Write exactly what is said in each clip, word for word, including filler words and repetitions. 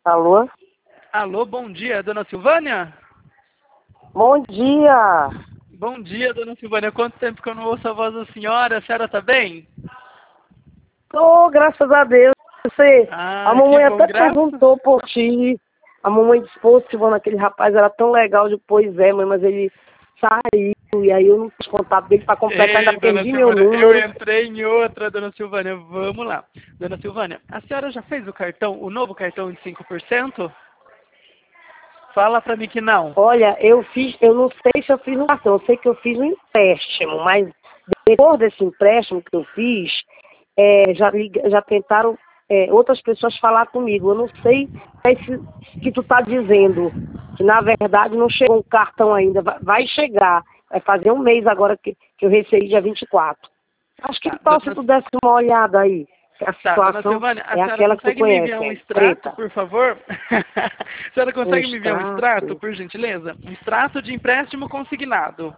Alô? Alô, bom dia, dona Silvânia? Bom dia! Bom dia, dona Silvânia. Quanto tempo que eu não ouço a voz da senhora? A senhora tá bem? Tô, graças a Deus. Você, a Ah, que mamãe bom, até graças. perguntou por ti. A mamãe disse, pô, Silvana, aquele rapaz era tão legal. Depois é, mãe, mas ele saiu. E aí eu não fiz contato dele pra completar, Ei, ainda dona perdi meu Silvânia, eu número. entrei em outra, dona Silvânia. Vamos lá. Dona Silvânia, a senhora já fez o cartão, o novo cartão de cinco por cento? Fala pra mim que não. Olha, eu fiz, eu não sei se eu fiz um cartão, eu sei que eu fiz um empréstimo, mas depois desse empréstimo que eu fiz, é, já, liga- já tentaram é, outras pessoas falar comigo. Eu não sei se que tu tá dizendo, que na verdade não chegou um cartão ainda, vai, vai chegar, vai fazer um mês agora que, que eu recebi dia vinte e quatro. Acho que Tá, tal se dona, tu desse uma olhada aí, que a tá, dona situação Silvânia, a é senhora aquela que tu consegue me conhece, enviar um é extrato, preta, por favor? A senhora um consegue me enviar um extrato, extrato. por gentileza? Um extrato de empréstimo consignado.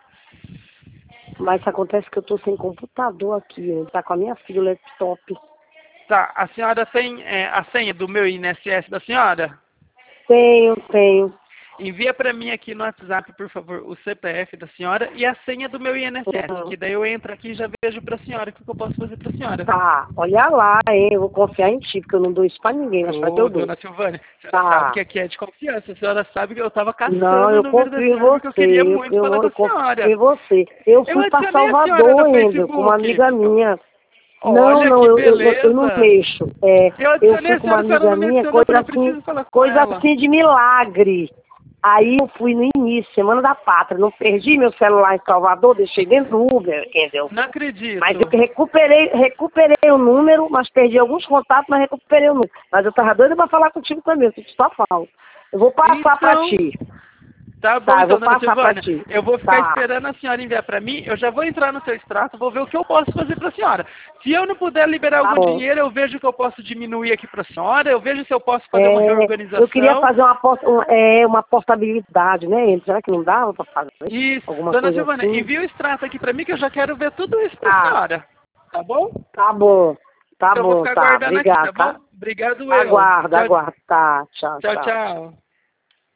Mas acontece que eu tô sem computador aqui, hein? Tá com a minha filha o laptop. Tá, a senhora tem é, a senha do meu I N S S da senhora? Tenho, tenho. Envia para mim aqui no WhatsApp, por favor, o C P F da senhora e a senha do meu I N S S, Hum, que daí eu entro aqui e já vejo para a senhora o que eu posso fazer para a senhora. Tá, olha lá, hein? Eu vou confiar em ti, porque eu não dou isso pra ninguém, mas pra teu Ô, eu dou. dona Silvânia, a senhora sabe Tá. que aqui é de confiança, a senhora sabe que eu estava Não, caçando o eu número da confio em senhora porque eu você. queria Eu, muito eu, falar não, com eu a confio senhora. em você. Eu Eu fui pra adicionei a senhora no Salvador ainda, com uma Facebook. amiga minha. Não, Olha não, que eu, eu, eu eu não beleza. mexo. É, Eu eu adicionei fui a com uma senhora, a senhora amiga não me minha, adicionou, eu coisa falei, assim, preciso falar com coisa ela. assim de milagre. Aí eu fui no início, Semana da Pátria, não perdi meu celular em Salvador, deixei dentro do Uber, entendeu? Não Mas eu acredito. recuperei, recuperei o número, mas perdi alguns contatos, mas recuperei o número. Mas eu tava doida pra falar contigo também, eu só falo. Eu vou passar pra Então, ti. tá bom Tá, eu então, vou dona passar pra Silvânia. ti. Eu vou ficar Tá. esperando a senhora enviar para mim. Eu já vou entrar no seu extrato, vou ver o que eu posso fazer para a senhora. Se eu não puder liberar Tá algum bom. dinheiro, eu vejo o que eu posso diminuir aqui para a senhora. Eu vejo se eu posso fazer uma É, eu queria reorganização. fazer uma, porta- um- é, uma portabilidade, né? Será que não dava pra fazer Isso. alguma Dona coisa Silvânia, assim? envia o extrato aqui para mim que eu já quero ver tudo isso para a Tá, senhora. Tá bom? tá bom. Tá Então eu vou bom, ficar tá. aguardando aqui, Obrigado, tá tá? bom? Obrigado eu. Aguarda, Tchau, aguarda. Tá, tchau, tchau, tchau. tchau.